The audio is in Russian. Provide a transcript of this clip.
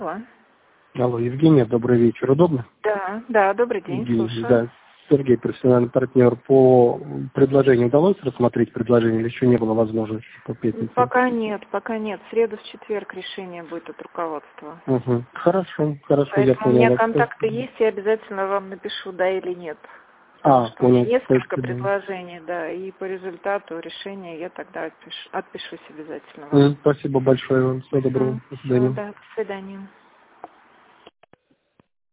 Алло. Алло, Евгения, добрый вечер. Удобно? Да, добрый день, Евгения, слушаю. да, Сергей, профессиональный партнер. По предложению удалось рассмотреть предложение или еще не было возможности по пятнице? Пока нет. В среду, в четверг решение будет от руководства. Угу. Хорошо, Поэтому я понял. у меня контакты есть, я обязательно вам напишу, да или нет. Потому что понял. у меня несколько Спасибо. предложений, да, и по результату решения я тогда отпишусь обязательно вам. Спасибо большое вам. Всего доброго. До Всё, свидания. да, до свидания.